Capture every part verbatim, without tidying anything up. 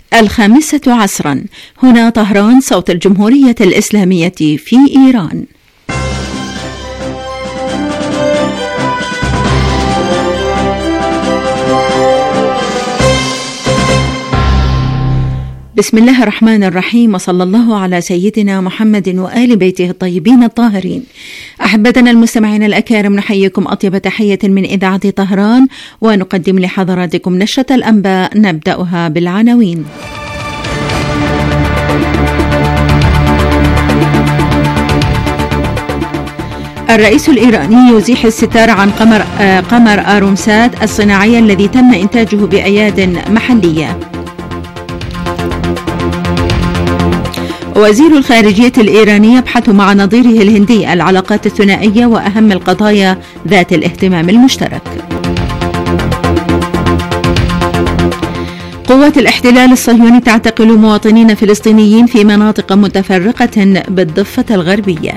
الخامسة عصرا. هنا طهران، صوت الجمهورية الإسلامية في إيران. بسم الله الرحمن الرحيم، وصلى الله على سيدنا محمد وآل بيته الطيبين الطاهرين. أحبتنا المستمعين الأكارم، نحييكم أطيب تحية من إذاعة طهران، ونقدم لحضراتكم نشرة الأنباء نبدأها بالعناوين. الرئيس الإيراني يزيح الستار عن قمر, آه قمر آرومسات الصناعي الذي تم إنتاجه بأياد محلية. وزير الخارجية الإيراني يبحث مع نظيره الهندي العلاقات الثنائية وأهم القضايا ذات الاهتمام المشترك. قوات الاحتلال الصهيوني تعتقل مواطنين فلسطينيين في مناطق متفرقة بالضفة الغربية.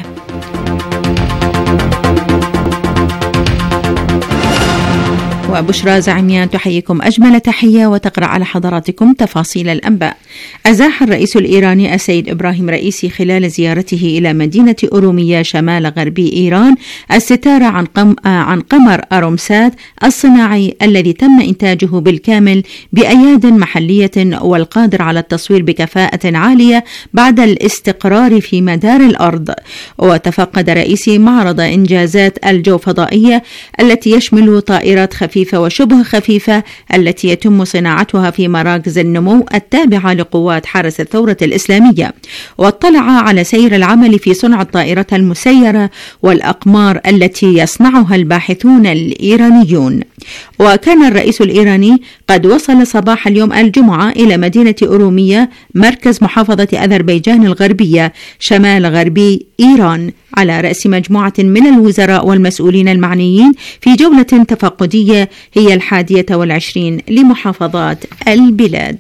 وبشرى زعميان تحييكم أجمل تحية وتقرأ على حضراتكم تفاصيل الأنباء. أزاح الرئيس الإيراني السيد إبراهيم رئيسي خلال زيارته إلى مدينة أورومية شمال غربي إيران الستار عن, قم... عن قمر آرومسات الصناعي الذي تم إنتاجه بالكامل بأياد محلية والقادر على التصوير بكفاءة عالية بعد الاستقرار في مدار الأرض. وتفقد رئيسي معرض إنجازات الجوفضائية التي يشمل طائرات خفيفة وشبه خفيفة التي يتم صناعتها في مراكز النمو التابعة لقوات حرس الثورة الإسلامية، واطلع على سير العمل في صنع الطائرة المسيرة والأقمار التي يصنعها الباحثون الإيرانيون. وكان الرئيس الإيراني قد وصل صباح اليوم الجمعة إلى مدينة أورومية مركز محافظة أذربيجان الغربية شمال غربي إيران على رأس مجموعة من الوزراء والمسؤولين المعنيين في جولة تفقدية هي الحادية والعشرين لمحافظات البلاد.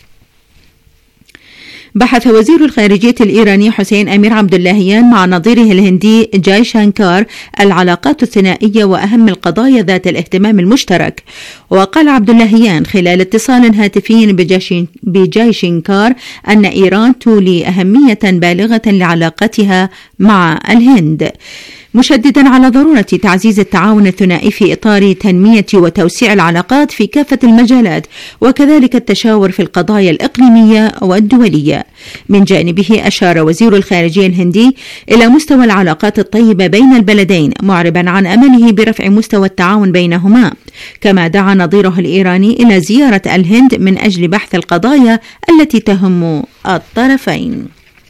بحث وزير الخارجية الإيراني حسين أمير عبد اللهيان مع نظيره الهندي جاي شانكار العلاقات الثنائية وأهم القضايا ذات الاهتمام المشترك. وقال عبد اللهيان خلال اتصال هاتفي بجاي شانكار أن إيران تولي أهمية بالغة لعلاقتها مع الهند، مشددا على ضرورة تعزيز التعاون الثنائي في إطار تنمية وتوسيع العلاقات في كافة المجالات، وكذلك التشاور في القضايا الإقليمية والدولية. من جانبه أشار وزير الخارجية الهندي إلى مستوى العلاقات الطيبة بين البلدين، معربا عن أمله برفع مستوى التعاون بينهما، كما دعا نظيره الإيراني إلى زيارة الهند من أجل بحث القضايا التي تهم الطرفين.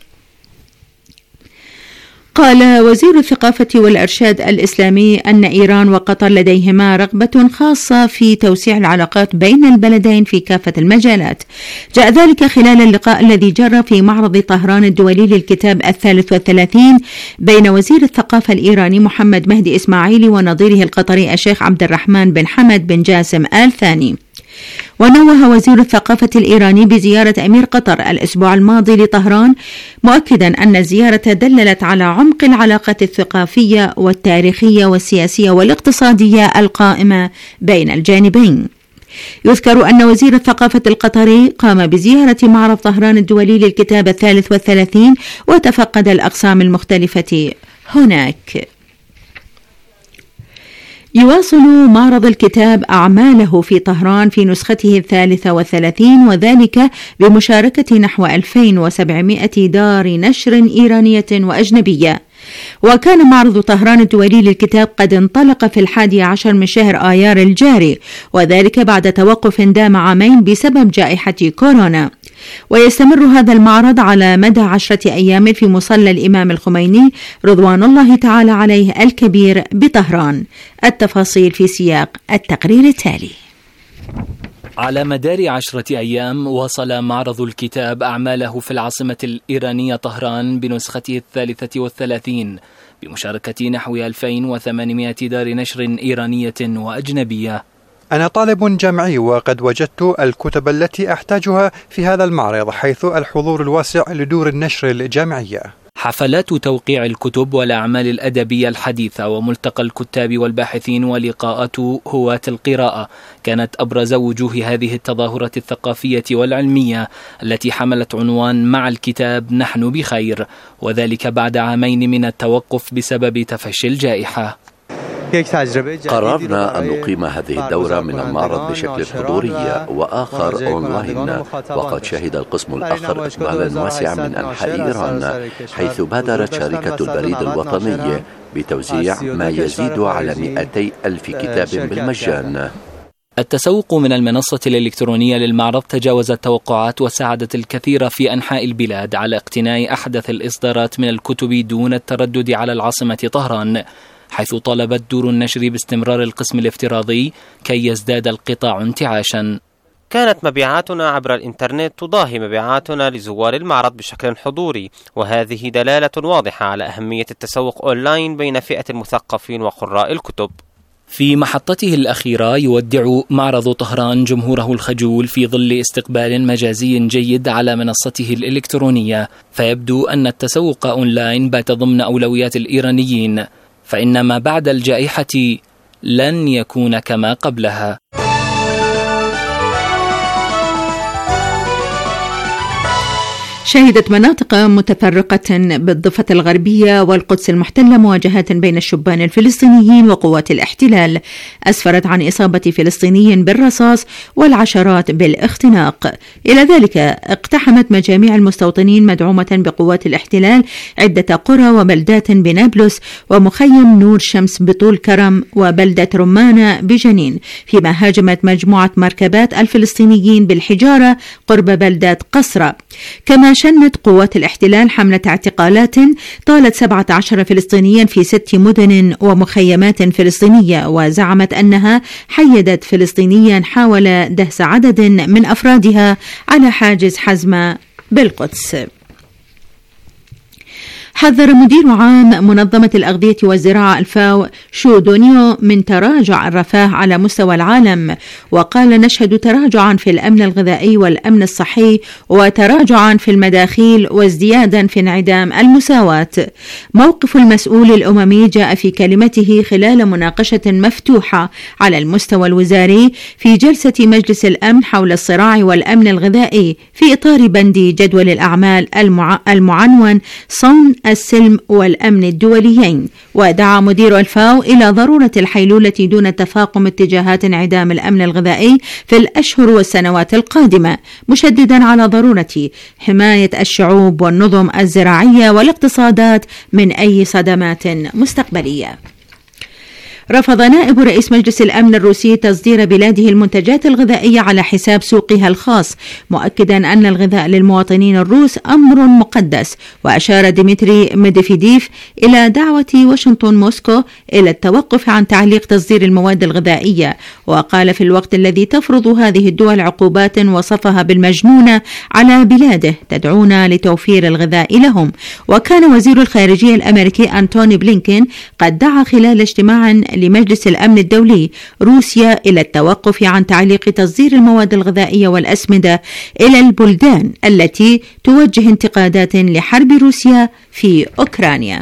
قال وزير الثقافة والإرشاد الإسلامي أن إيران وقطر لديهما رغبة خاصة في توسيع العلاقات بين البلدين في كافة المجالات. جاء ذلك خلال اللقاء الذي جرى في معرض طهران الدولي للكتاب الثالث والثلاثين بين وزير الثقافة الإيراني محمد مهدي إسماعيلي ونظيره القطري الشيخ عبد الرحمن بن حمد بن جاسم آل ثاني. ونوه وزير الثقافة الإيراني بزيارة أمير قطر الأسبوع الماضي لطهران، مؤكدا أن الزيارة دللت على عمق العلاقة الثقافية والتاريخية والسياسية والاقتصادية القائمة بين الجانبين. يذكر أن وزير الثقافة القطري قام بزيارة معرض طهران الدولي للكتاب الثالث والثلاثين وتفقد الأقسام المختلفة هناك. يواصل معرض الكتاب أعماله في طهران في نسخته الثالثة والثلاثين، وذلك بمشاركة نحو ألفين وسبعمائة دار نشر إيرانية وأجنبية. وكان معرض طهران الدولي للكتاب قد انطلق في الحادي عشر من شهر آيار الجاري، وذلك بعد توقف دام عامين بسبب جائحة كورونا. ويستمر هذا المعرض على مدى عشرة أيام في مصلى الإمام الخميني رضوان الله تعالى عليه الكبير بطهران. التفاصيل في سياق التقرير التالي. على مدار عشرة أيام واصل معرض الكتاب أعماله في العاصمة الإيرانية طهران بنسخته الثالثة والثلاثين بمشاركة نحو ألفين وثمانمائة دار نشر إيرانية وأجنبية. أنا طالب جامعي وقد وجدت الكتب التي أحتاجها في هذا المعرض، حيث الحضور الواسع لدور النشر الجامعية. حفلات توقيع الكتب والأعمال الأدبية الحديثة وملتقى الكتاب والباحثين ولقاءات هواة القراءة كانت أبرز وجوه هذه التظاهرة الثقافية والعلمية التي حملت عنوان مع الكتاب نحن بخير، وذلك بعد عامين من التوقف بسبب تفشي الجائحة. قررنا أن نقيم هذه الدورة من المعرض بشكل حضوري وآخر أونلاين، وقد شهد القسم الآخر إقبالا واسعا من أنحاء إيران، حيث بادرت شركة البريد الوطني بتوزيع ما يزيد على مئتي ألف كتاب بالمجان. التسوق من المنصة الإلكترونية للمعرض تجاوز التوقعات وساعدت الكثير في أنحاء البلاد على اقتناء أحدث الإصدارات من الكتب دون التردد على العاصمة طهران، حيث طالبت دور النشر باستمرار القسم الافتراضي كي يزداد القطاع انتعاشا. كانت مبيعاتنا عبر الإنترنت تضاهي مبيعاتنا لزوار المعرض بشكل حضوري، وهذه دلالة واضحة على أهمية التسوق أونلاين بين فئة المثقفين وقراء الكتب. في محطته الأخيرة يودع معرض طهران جمهوره الخجول في ظل استقبال مجازي جيد على منصته الإلكترونية، فيبدو أن التسوق أونلاين بات ضمن أولويات الإيرانيين، فإن ما بعد الجائحة لن يكون كما قبلها. شهدت مناطق متفرقة بالضفة الغربية والقدس المحتلة مواجهات بين الشبان الفلسطينيين وقوات الاحتلال أسفرت عن إصابة فلسطيني بالرصاص والعشرات بالاختناق. إلى ذلك اقتحمت مجاميع المستوطنين مدعومة بقوات الاحتلال عدة قرى وبلدات بنابلس ومخيم نور شمس بطول كرم وبلدة رمانة بجنين، فيما هاجمت مجموعة مركبات الفلسطينيين بالحجارة قرب بلدة قصرة. كما شنت قوات الاحتلال حملة اعتقالات طالت سبعة عشر فلسطينيا في ست مدن ومخيمات فلسطينية، وزعمت أنها حيدت فلسطينيا حاول دهس عدد من أفرادها على حاجز حزمة بالقدس. حذر مدير عام منظمة الأغذية والزراعة الفاو شو دونيو من تراجع الرفاه على مستوى العالم، وقال نشهد تراجعا في الأمن الغذائي والأمن الصحي وتراجعا في المداخيل وازديادا في انعدام المساواة. موقف المسؤول الأممي جاء في كلمته خلال مناقشة مفتوحة على المستوى الوزاري في جلسة مجلس الأمن حول الصراع والأمن الغذائي في إطار بند جدول الأعمال المع... المعنون صون السلم والأمن الدوليين. ودعا مدير الفاو إلى ضرورة الحيلولة دون تفاقم اتجاهات انعدام الأمن الغذائي في الأشهر والسنوات القادمة، مشددا على ضرورة حماية الشعوب والنظم الزراعية والاقتصادات من أي صدمات مستقبلية. رفض نائب رئيس مجلس الأمن الروسي تصدير بلاده المنتجات الغذائية على حساب سوقها الخاص، مؤكدا أن الغذاء للمواطنين الروس أمر مقدس. وأشار ديمتري ميدفيديف إلى دعوة واشنطن موسكو إلى التوقف عن تعليق تصدير المواد الغذائية، وقال في الوقت الذي تفرض هذه الدول عقوبات وصفها بالمجنونة على بلاده تدعونا لتوفير الغذاء لهم. وكان وزير الخارجية الأمريكي أنتوني بلينكين قد دعا خلال اجتماع لمجلس الأمن الدولي روسيا إلى التوقف عن تعليق تصدير المواد الغذائية والأسمدة إلى البلدان التي توجه انتقادات لحرب روسيا في أوكرانيا.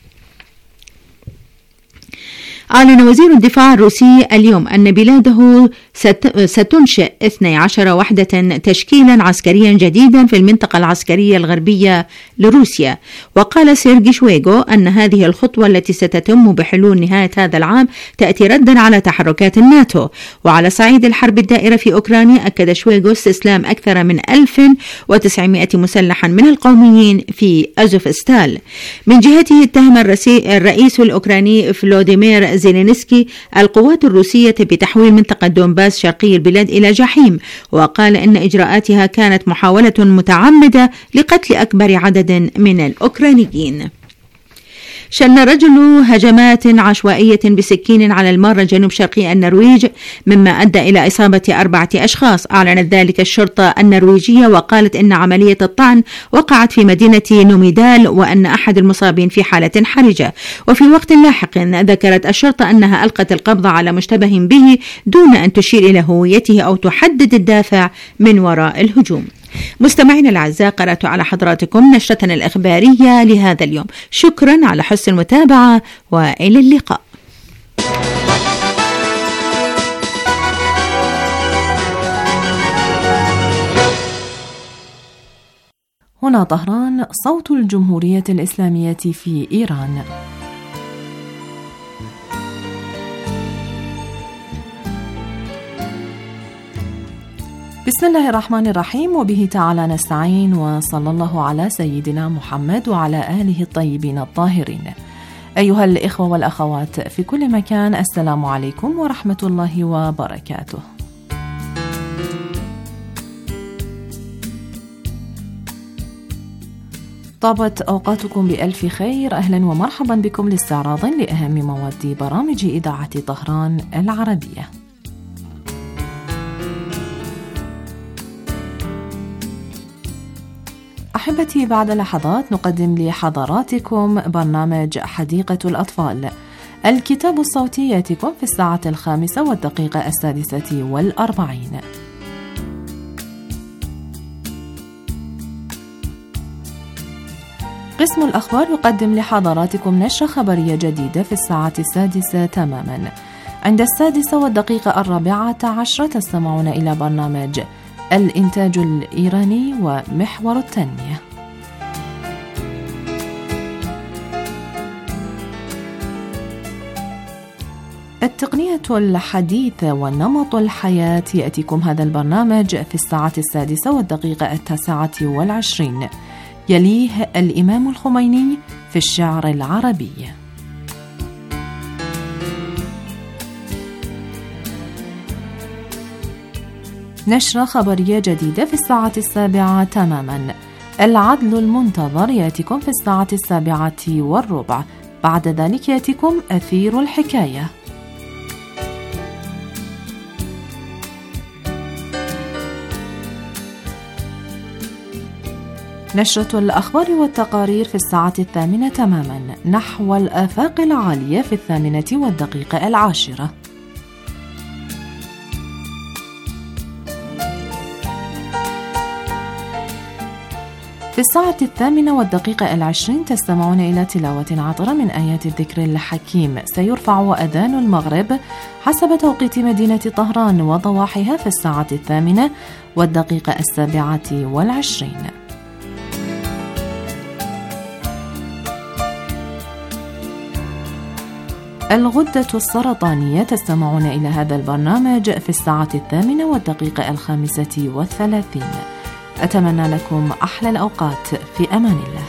أعلن وزير الدفاع الروسي اليوم أن بلاده ستنشئ اثنتي عشرة وحدة تشكيلا عسكريا جديدا في المنطقة العسكرية الغربية لروسيا. وقال سيرجي شويغو أن هذه الخطوة التي ستتم بحلول نهاية هذا العام تأتي ردا على تحركات الناتو. وعلى صعيد الحرب الدائرة في أوكرانيا أكد شويغو استسلام أكثر من ألف وتسعمائة مسلحا من القوميين في أزوفستال. من جهته اتهم الرئيس الأوكراني فلوديمير زيلينسكي القوات الروسية بتحويل منطقة دونباس شرقي البلاد إلى جحيم، وقال إن إجراءاتها كانت محاولة متعمدة لقتل أكبر عدد من الأوكرانيين. شن رجل هجمات عشوائية بسكين على المارة جنوب شرقي النرويج مما أدى إلى إصابة أربعة أشخاص. أعلنت ذلك الشرطة النرويجية وقالت إن عملية الطعن وقعت في مدينة نوميدال وأن أحد المصابين في حالة حرجة. وفي وقت لاحق ذكرت الشرطة أنها ألقت القبض على مشتبه به دون أن تشير إلى هويته أو تحدد الدافع من وراء الهجوم. مستمعينا الأعزاء، قرأت على حضراتكم نشرتنا الإخبارية لهذا اليوم. شكرا على حسن المتابعة وإلى اللقاء. هنا طهران، صوت الجمهورية الإسلامية في إيران. بسم الله الرحمن الرحيم، وبه تعالى نستعين، وصلى الله على سيدنا محمد وعلى آله الطيبين الطاهرين. أيها الإخوة والأخوات في كل مكان، السلام عليكم ورحمة الله وبركاته. طابت أوقاتكم بألف خير. أهلا ومرحبا بكم لاستعراض لأهم مواد برامج إذاعة طهران العربية. أحبتي، بعد لحظات نقدم لحضراتكم برنامج حديقة الأطفال. الكتاب الصوتي يأتيكم في الساعة الخامسة والدقيقة السادسة والأربعين. قسم الأخبار يقدم لحضراتكم نشرة خبرية جديدة في الساعة السادسة تماما. عند السادسة والدقيقة الرابعة عشرة تستمعون إلى برنامج الإنتاج الإيراني ومحور التنمية. التقنية الحديثة ونمط الحياة يأتيكم هذا البرنامج في الساعة السادسة والدقيقة التاسعة والعشرين. يليه الإمام الخميني في الشعر العربي. نشرة خبرية جديدة في الساعة السابعة تماما. العدل المنتظر يأتيكم في الساعة السابعة والربع. بعد ذلك يأتيكم أثير الحكاية. نشرة الأخبار والتقارير في الساعة الثامنة تماما. نحو الآفاق العالية في الثامنة والدقيقة العاشرة. في الساعة الثامنة والدقيقة العشرين تستمعون إلى تلاوة عطرة من آيات الذكر الحكيم. سيرفع أذان المغرب حسب توقيت مدينة طهران وضواحيها في الساعة الثامنة والدقيقة السابعة والعشرين. الغدة السرطانية تستمعون إلى هذا البرنامج في الساعة الثامنة والدقيقة الخامسة والثلاثين. أتمنى لكم أحلى الأوقات في أمان الله.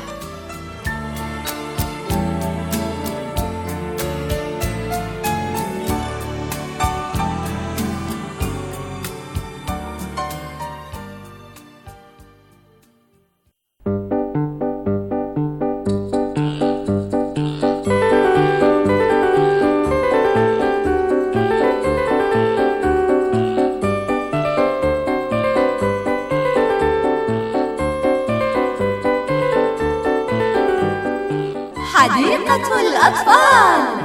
حديقة الأطفال.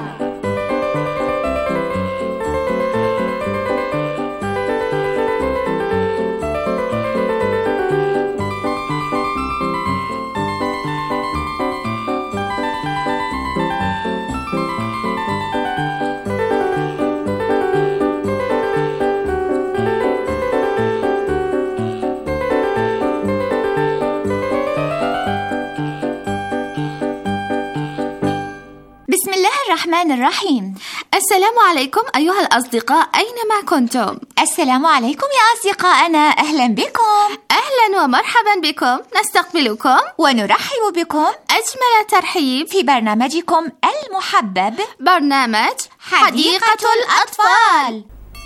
بسم الله الرحمن الرحيم. السلام عليكم أيها الأصدقاء أينما كنتم. السلام عليكم يا أصدقائنا، أهلا بكم. أهلا ومرحبا بكم، نستقبلكم ونرحب بكم أجمل ترحيب في برنامجكم المحبب، برنامج حديقة, حديقة الأطفال.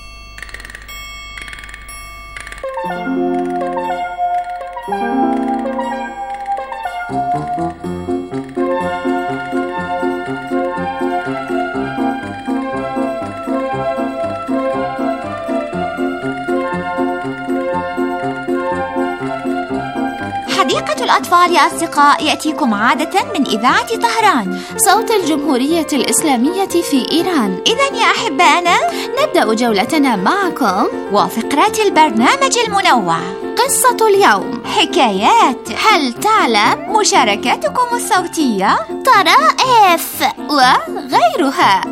حديقة الأطفال يا أصدقاء يأتيكم عادة من إذاعة طهران، صوت الجمهورية الإسلامية في إيران. إذن يا أحبائنا نبدأ جولتنا معكم وفقرات البرنامج المنوع. قصة اليوم. حكايات. هل تعلم؟ مشاركاتكم الصوتية. طرائف وغيرها.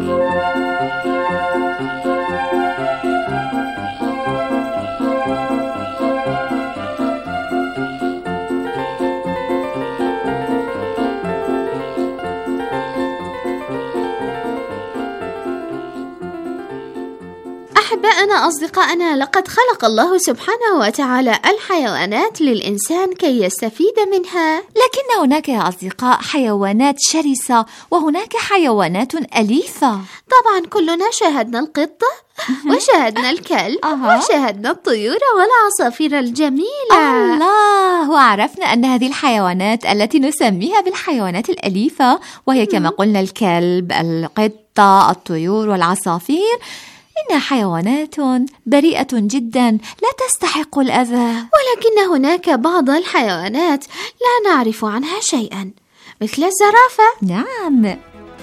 أحبائنا أصدقائنا، لقد خلق الله سبحانه وتعالى الحيوانات للإنسان كي يستفيد منها، لكن هناك يا أصدقاء حيوانات شرسة وهناك حيوانات أليفة. طبعا كلنا شاهدنا القطة وشاهدنا الكلب وشاهدنا الطيور والعصافير الجميلة. الله، وعرفنا أن هذه الحيوانات التي نسميها بالحيوانات الأليفة، وهي كما قلنا الكلب، القطة، الطيور والعصافير، إنها حيوانات بريئة جدا لا تستحق الأذى. ولكن هناك بعض الحيوانات لا نعرف عنها شيئا، مثل الزرافة. نعم،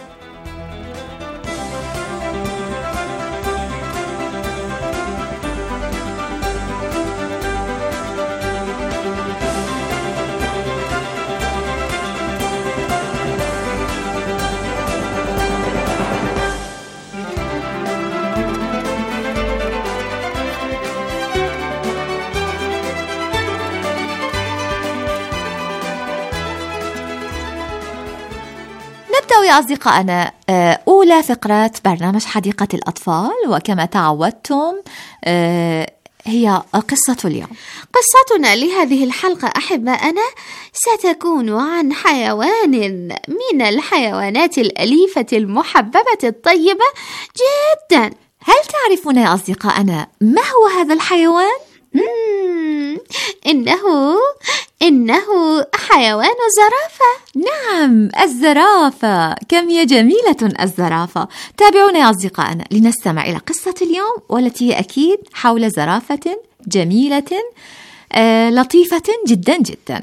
يا أصدقائنا أولى فقرات برنامج حديقة الأطفال، وكما تعودتم هي قصة اليوم. قصتنا لهذه الحلقة أحبائنا ستكون عن حيوان من الحيوانات الأليفة المحببة الطيبة جدا. هل تعرفون يا أصدقائنا ما هو هذا الحيوان؟ إنه إنه حيوان الزرافة. نعم، الزرافة. كم هي جميلة الزرافة. تابعونا يا أصدقائنا لنستمع إلى قصة اليوم، والتي هي أكيد حول زرافة جميلة آه لطيفة جدا جدا.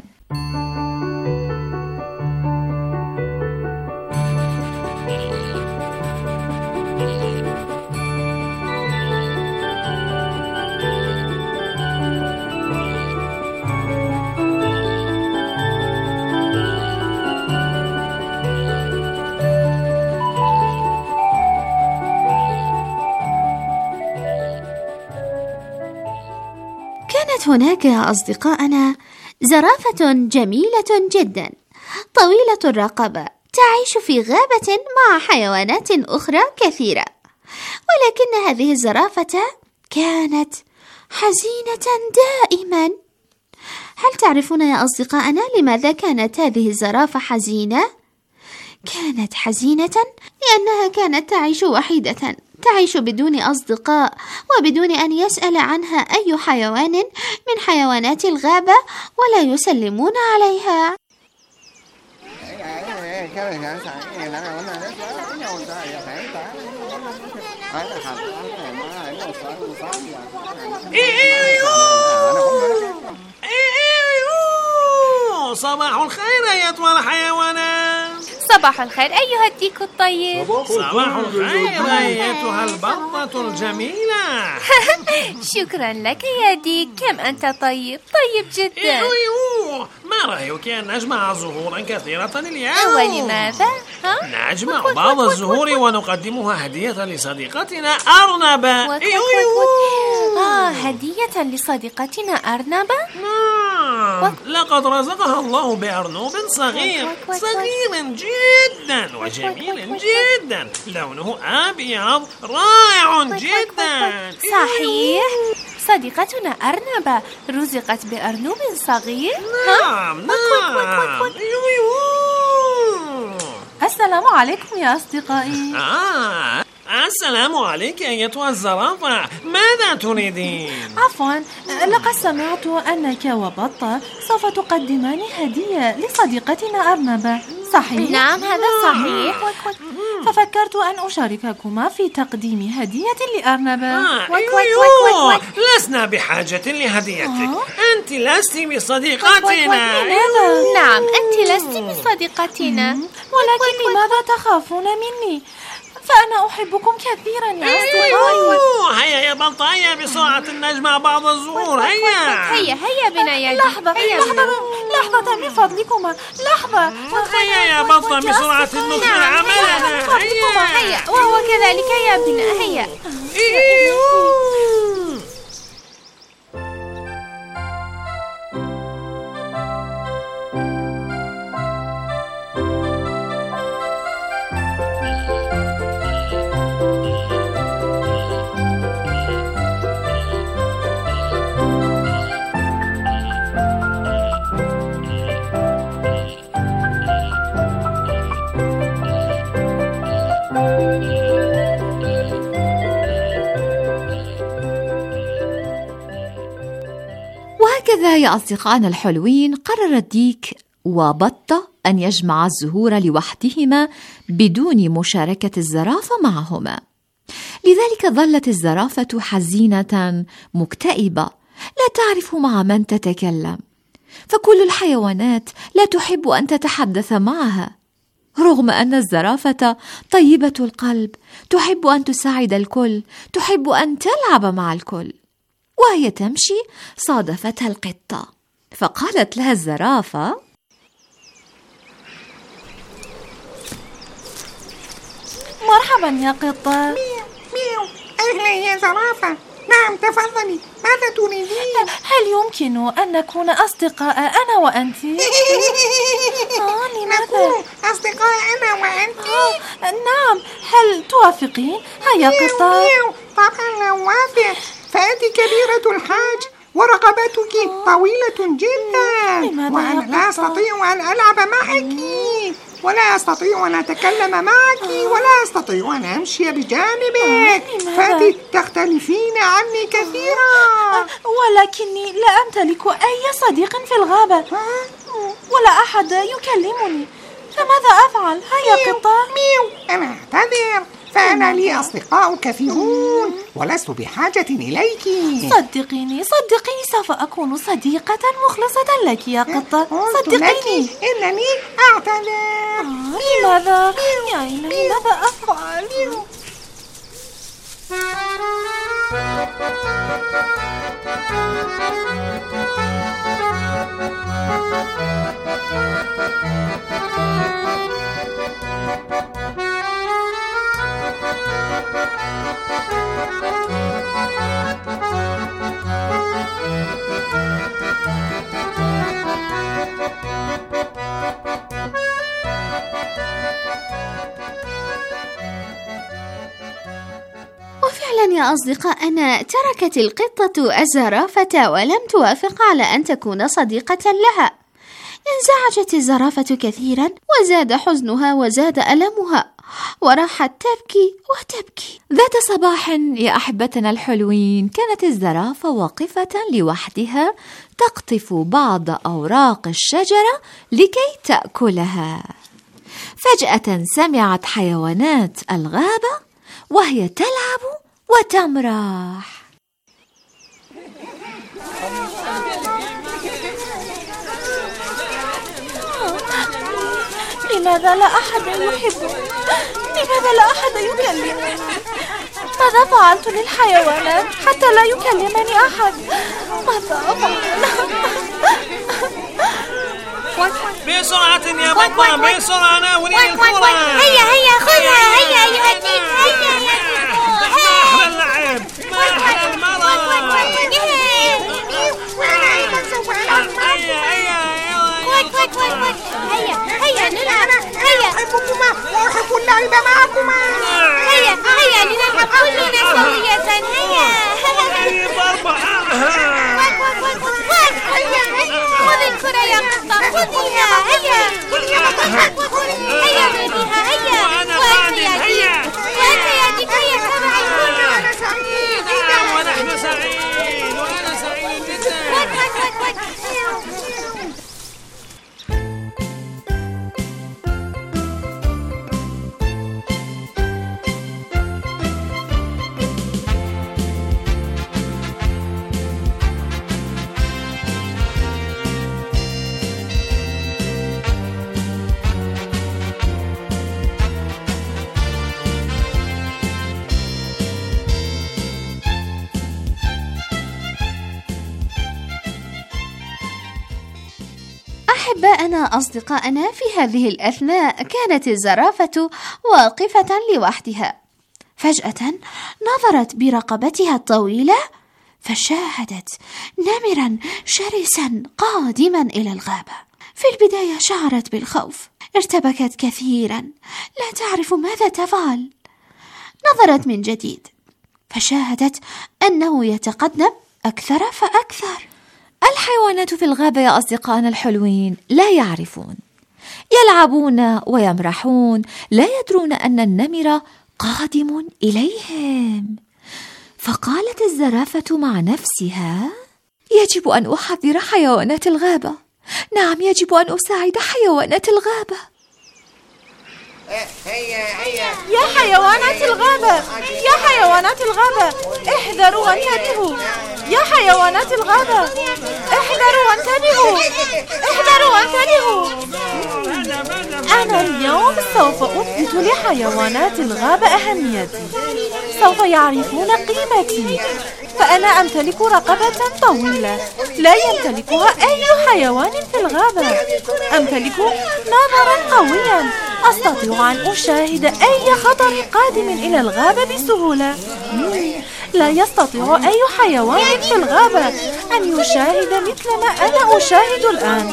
كانت هناك يا أصدقائنا زرافة جميلة جدا طويلة الرقبة تعيش في غابة مع حيوانات أخرى كثيرة، ولكن هذه الزرافة كانت حزينة دائما. هل تعرفون يا أصدقائنا لماذا كانت هذه الزرافة حزينة؟ كانت حزينة لأنها كانت تعيش وحيدة، تعيش بدون أصدقاء وبدون أن يسأل عنها أي حيوان من حيوانات الغابة ولا يسلمون عليها. صباح الخير أيتها الحيوانات. صباح الخير أيها الديك الطيب. صباح الخير أيتها البطة الجميلة. شكرا لك يا ديك، كم أنت طيب طيب جدا. إيوه إيوه. ما رأيك أن نجمع زهورا كثيرة اليوم؟ ولماذا؟ ها؟ نجمع بعض الزهور ونقدمها هدية لصديقتنا أرنبة. إيوه إيوه. آه، هدية لصديقتنا أرنبة؟ نعم، لقد رزقها الله بأرنب صغير صغير جدا وجميل جدا، لونه أبيض رائع جدا. صحيح، صديقتنا أرنبة رزقت بأرنب صغير. نعم نعم. السلام عليكم يا أصدقائي. آه السلام عليك أيتها الزرافة، ماذا تريدين؟ عفوا، لقد سمعت أنك وبطة سوف تقدمان هدية لصديقتنا أرنبة، صحيح؟ نعم هذا صحيح. ففكرت أن أشارككما في تقديم هدية لأرنبة. آه أيوه، لسنا بحاجة لهديتك. آه؟ أنت لست بصديقتنا. نعم أنت لست بصديقتنا. ولكن لماذا تخافون مني؟ فأنا أحبكم كثيرا يا أصدقائي. هيا يا بطة، هيا بسرعة نجمع بعض الزهور. هيا هيا هيا بنا يا ديك. لحظة لحظة لحظة من فضلكما، لحظة. هيا يا بطة بسرعة نكمل عملنا. هيا هيا وهو كذلك يا بنا. هيا. وهكذا يا أصدقائنا الحلوين قرر ديك وبطة أن يجمع الزهور لوحدهما بدون مشاركة الزرافة معهما. لذلك ظلت الزرافة حزينة مكتئبة لا تعرف مع من تتكلم، فكل الحيوانات لا تحب أن تتحدث معها، رغم أن الزرافة طيبة القلب تحب أن تساعد الكل، تحب أن تلعب مع الكل. وهي تمشي صادفتها القطة، فقالت لها الزرافة: مرحبا يا قطة. ميو ميو. أهلا يا زرافة. نعم تفضلي، ماذا تريدين؟ هل يمكن أن نكون أصدقاء أنا وأنت؟ آه لماذا؟ نكون أصدقاء أنا وأنت؟ آه نعم، هل توافقين؟ هيا قطة. ميو. طبعا لا أوافق، فأنت كبيرة الحاج ورقبتك طويلة جدا، وأنا لا أستطيع أن ألعب معك، ولا أستطيع أن أتكلم معك، ولا أستطيع أن أمشي بجانبك، فأنت تختلفين عني كثيرا. ولكني لا أمتلك أي صديق في الغابة، ولا أحد يكلمني، فماذا أفعل؟ هيا قطة. ميو. أنا أعتذر، فأنا لي أصدقاء كثيرون ولست بحاجة إليك. صدقيني صدقيني سوف أكون صديقة مخلصة لك يا قطة. صدقيني. إنني أعتذر. آه لماذا؟ يا إلهي ماذا أفعل؟ وفعلا يا أصدقائنا تركت القطة الزرافة ولم توافق على أن تكون صديقة لها. انزعجت الزرافة كثيرا، وزاد حزنها وزاد ألمها، وراحت تبكي وتبكي. ذات صباح يا أحبتنا الحلوين كانت الزرافة واقفة لوحدها تقطف بعض أوراق الشجرة لكي تأكلها. فجأة سمعت حيوانات الغابة وهي تلعب وتمرح. لماذا لا أحد يحبني؟ لماذا لا أحد يكلمني؟ ماذا فعلت للحيوانات حتى لا يكلمني أحد؟ ماذا أفعل؟ بسرعة يا بطة، بسرعة ناولي الكرة. هيا هيا خذها. هيا أيها الديك. هيا يا ما أحلى اللعب، ما أحلى المرض. هيا هيا هيا هيا نلعب. هيا أحبكما وأحب اللعب معكما. هيا هيا لنلعب كلنا سوية. هيا خذ الكرة يا قطة، خذيها. هيا هيا خذيها. هيا وأنت يا ديك. هيا أحباءنا أصدقائنا، في هذه الأثناء كانت الزرافة واقفة لوحدها. فجأة نظرت برقبتها الطويلة فشاهدت نمرا شرسا قادما إلى الغابة. في البداية شعرت بالخوف، ارتبكت كثيرا، لا تعرف ماذا تفعل. نظرت من جديد فشاهدت أنه يتقدم أكثر فأكثر. الحيوانات في الغابة يا أصدقائنا الحلوين لا يعرفون، يلعبون ويمرحون، لا يدرون أن النمر قادم إليهم. فقالت الزرافة مع نفسها: يجب أن أحذر حيوانات الغابة، نعم يجب أن أساعد حيوانات الغابة. يا حيوانات الغابة، يا حيوانات الغابة، احذروا وانتبهوا. يا حيوانات الغابة، احذروا وانتبهوا، احذروا وانتبهوا. أنا اليوم سوف أثبت لحيوانات الغابة أهميتي، سوف يعرفون قيمتي، فأنا أمتلك رقبة طويلة لا يمتلكها أي حيوان في الغابة، أمتلك نظرا قويا، أستطيع أن أشاهد أي خطر قادم إلى الغابة بسهولة. لا يستطيع أي حيوان في الغابة أن يشاهد مثل ما أنا أشاهد الآن.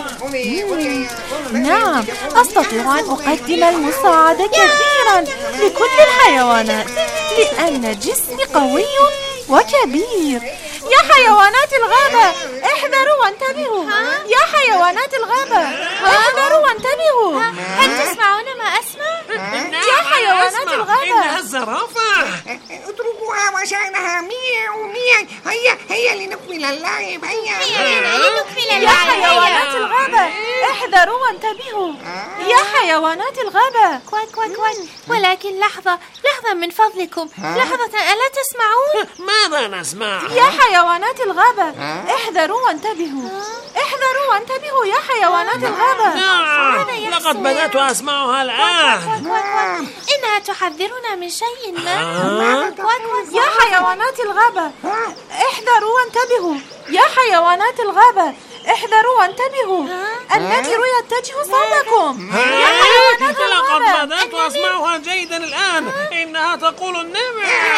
نعم، أستطيع أن أقدم المساعدة كثيرا لكل الحيوانات، لأن جسمي قوي وكبير. يا حيوانات الغابة، احذروا وانتبهوا. يا حيوانات الغابة، احذروا وانتبهوا. هل تسمعون ما أسمع؟ يا حيوانات الغابة، إنها الزرافة. اتركوها وشأنها. مياو مياو. هيا هيا لنكمل اللعب. هيا يا حيوانات الغابة، احذروا وانتبهوا. يا حيوانات الغابة. كواك كواك كواك. ولكن لحظة لحظة من فضلكم، لحظة، ألا تسمعون؟ ماذا نسمع؟ يا حيوانات الغابة، احذروا وانتبهوا، احذروا وانتبهوا يا حيوانات الغابة. نعم، لقد بدأت أسمعها الآن. إنها تحذرنا من شيء ما. يا حيوانات الغابة، احذروا وانتبهوا. يا حيوانات الغابة، احذروا وانتبهوا، النمر يتجه صوبكم. يا حيوانات الغابة، لقد بدأت أسمعها جيدا الآن، إنها تقول النمر.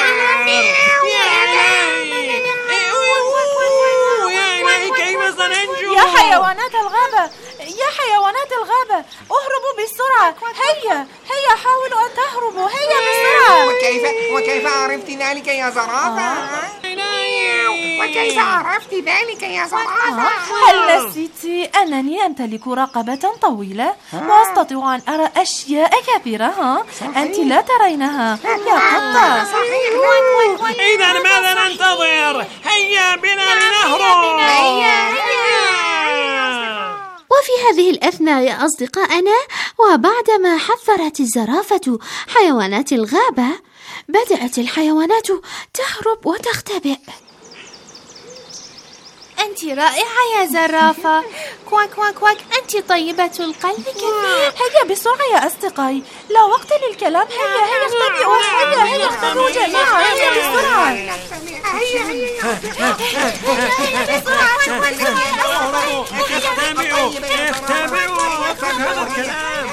كيف سننجو؟ يا حيوانات الغابة، يا حيوانات الغابة، اهربوا بسرعة. هيا هيا حاولوا أن تهربوا، هيا بسرعة. وكيف وكيف عرفت ذلك يا زرافة؟ وكيف عرفت ذلك يا زرافة؟ هل نسيت أنني أمتلك رقبة طويلة وأستطيع أن أرى أشياء كثيرة؟ ها؟ أنت لا ترينها يا قطة. صحيح. إذا ماذا ننتظر؟ هيا بنا لنهرب. وفي هذه الأثناء يا أصدقائنا، وبعدما حذرت الزرافة حيوانات الغابة، بدأت الحيوانات تهرب وتختبئ. أنت رائعة يا زرافة. كواك كواك كواك. أنت طيبة القلب كثير. هيا بسرعة يا أصدقائي، لا وقت للكلام. هيا هيا اختبئوا، هيا هيا اختبئوا جميعا، هيا بسرعة. هيا هيا اختبئوا اختبئوا. هذا الكلام.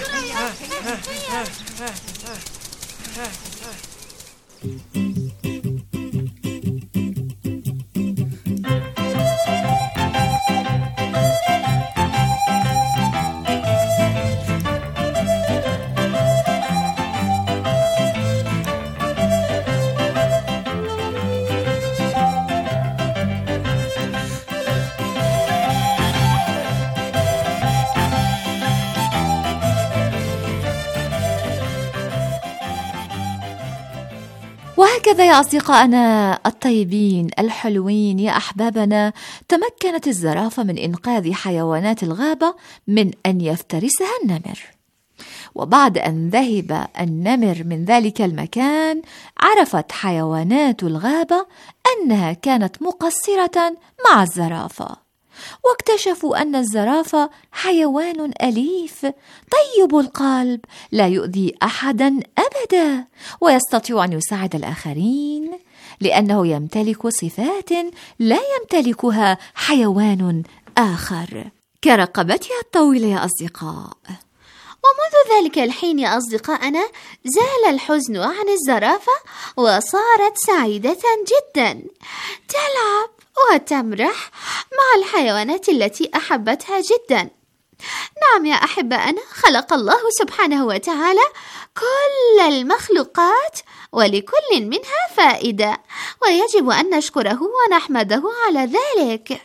وهكذا يا أصدقائنا الطيبين الحلوين يا أحبابنا، تمكنت الزرافة من إنقاذ حيوانات الغابة من أن يفترسها النمر. وبعد أن ذهب النمر من ذلك المكان، عرفت حيوانات الغابة أنها كانت مقصرة مع الزرافة، واكتشفوا أن الزرافة حيوان أليف طيب القلب لا يؤذي أحدا أبدا، ويستطيع أن يساعد الآخرين لأنه يمتلك صفات لا يمتلكها حيوان آخر. كرقبتها الطويلة يا أصدقاء. ومنذ ذلك الحين يا أصدقائنا زال الحزن عن الزرافة وصارت سعيدة جدا، تلعب وتمرح مع الحيوانات التي أحبتها جدا. نعم يا أحبائنا، خلق الله سبحانه وتعالى كل المخلوقات ولكل منها فائدة، ويجب أن نشكره ونحمده على ذلك.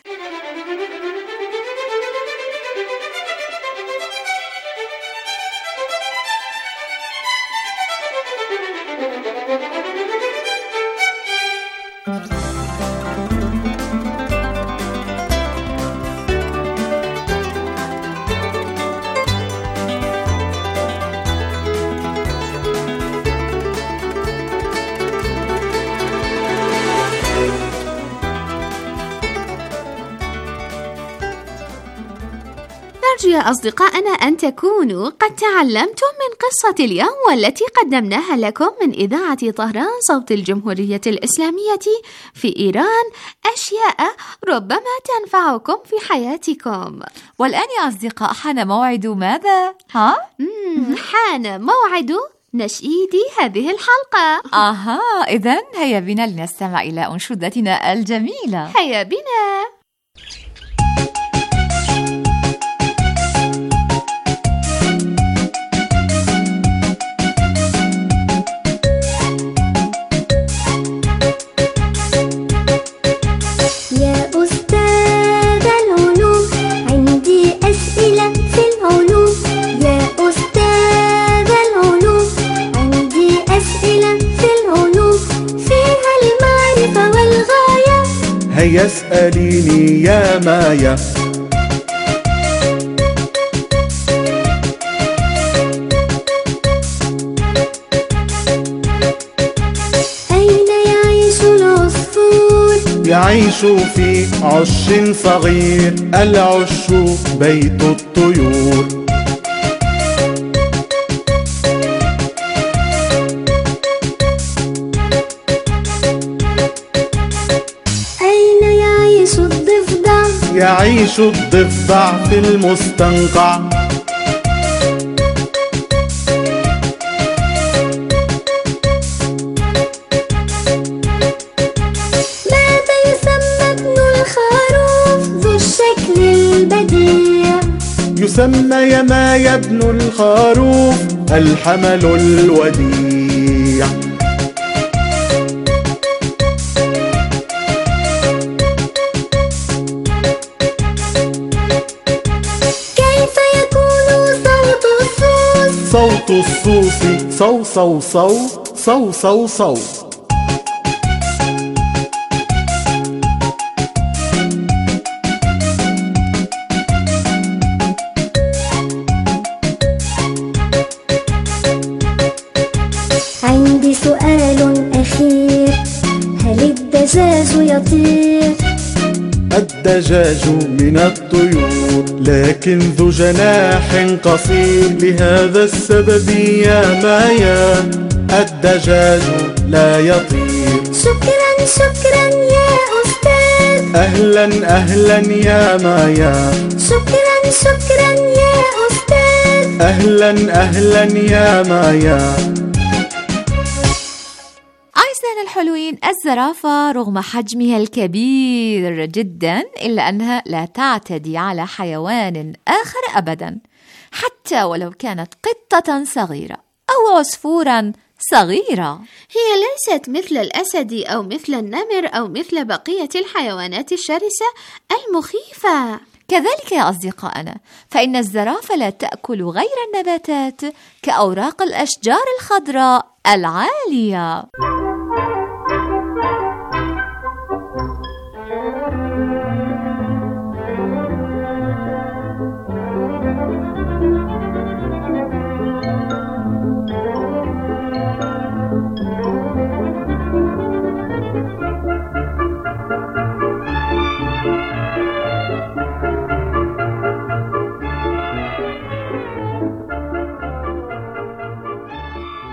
نرجو يا أصدقائنا أن تكونوا قد تعلمتم من قصة اليوم والتي قدمناها لكم من إذاعة طهران صوت الجمهورية الإسلامية في إيران أشياء ربما تنفعكم في حياتكم. والآن يا أصدقاء حان موعد ماذا؟ ها؟ حان موعد نشيد هذه الحلقة. آها، إذن هيا بنا لنستمع إلى أنشودتنا الجميلة. هيا بنا. هيا اسأليني يا مايا. أين يعيش العصفور؟ يعيش في عش صغير، العش بيت الطيور. يعيش الضفدع في المستنقع. ماذا يسمى ابن الخروف ذو الشكل البديع؟ يسمى يا مايا ابن الخروف الحمل الوديع. صوت الصوص صو صو صو صو صو صو. عندي سؤال أخير، هل الدجاج يطير؟ الدجاج من الطيور لكن ذو جناح قصير، لهذا السبب يا مايا الدجاج لا يطير. شكرا شكرا يا أستاذ. أهلا أهلا يا مايا. شكرا شكرا يا أستاذ. أهلا أهلا يا مايا. أعزائنا الحلوين، الزرافة رغم حجمها الكبير جدا إلا أنها لا تعتدي على حيوان آخر أبدا، حتى ولو كانت قطة صغيرة أو عصفورا صغيرة. هي ليست مثل الأسد أو مثل النمر أو مثل بقية الحيوانات الشرسة المخيفة. كذلك يا أصدقائنا، فإن الزرافة لا تأكل غير النباتات كأوراق الأشجار الخضراء العالية.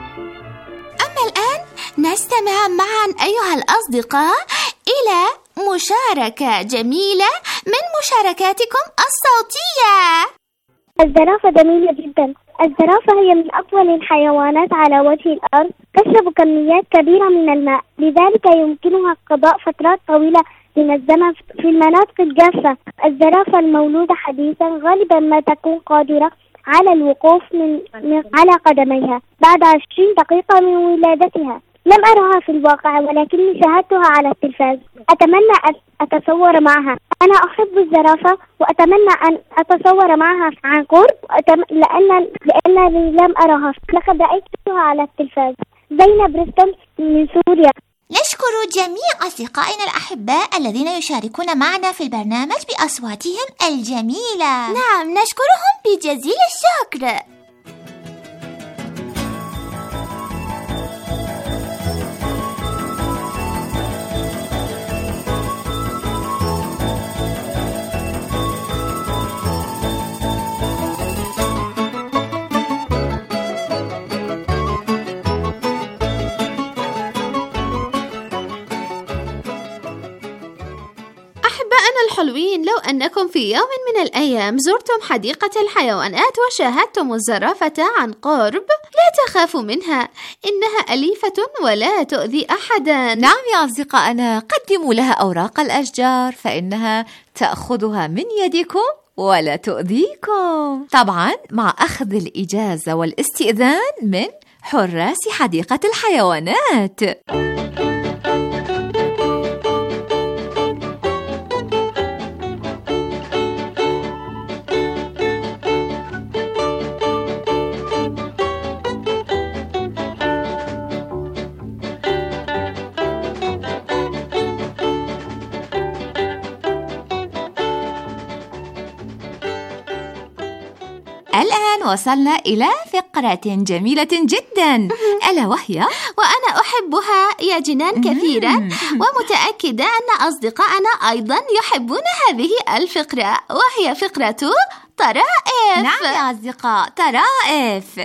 نستمع معا أيها الأصدقاء إلى مشاركة جميلة من مشاركاتكم الصوتية. الزرافة جميلة جدا. الزرافة هي من أطول الحيوانات على وجه الأرض، تشرب كميات كبيرة من الماء، لذلك يمكنها قضاء فترات طويلة من الزمن في المناطق الجافة. الزرافة المولودة حديثا غالبا ما تكون قادرة على الوقوف من, من على قدميها بعد عشرين دقيقة من ولادتها. لم أرها في الواقع ولكني شاهدتها على التلفاز. أتمنى أن أتصور معها. أنا أحب الزرافة وأتمنى أن أتصور معها عن قرب وأتم... لأن لأنني لم أرها، لقد رأيتها على التلفاز. زينب رستم من سوريا. نشكر جميع أصدقائنا الأحباء الذين يشاركون معنا في البرنامج بأصواتهم الجميلة. نعم، نشكرهم بجزيل الشكر. الحلوين، لو أنكم في يوم من الأيام زرتم حديقة الحيوانات وشاهدتم الزرافة عن قرب، لا تخافوا منها، إنها أليفة ولا تؤذي أحدا. نعم يا أصدقائنا، قدموا لها أوراق الأشجار فإنها تأخذها من يدكم ولا تؤذيكم، طبعا مع أخذ الإجازة والاستئذان من حراس حديقة الحيوانات. الآن وصلنا إلى فقرة جميلة جدا، ألا وهي وأنا أحبها يا جنان كثيرا، ومتأكدة أن أصدقائنا أيضا يحبون هذه الفقرة، وهي فقرة طرائف. نعم يا أصدقاء، طرائف.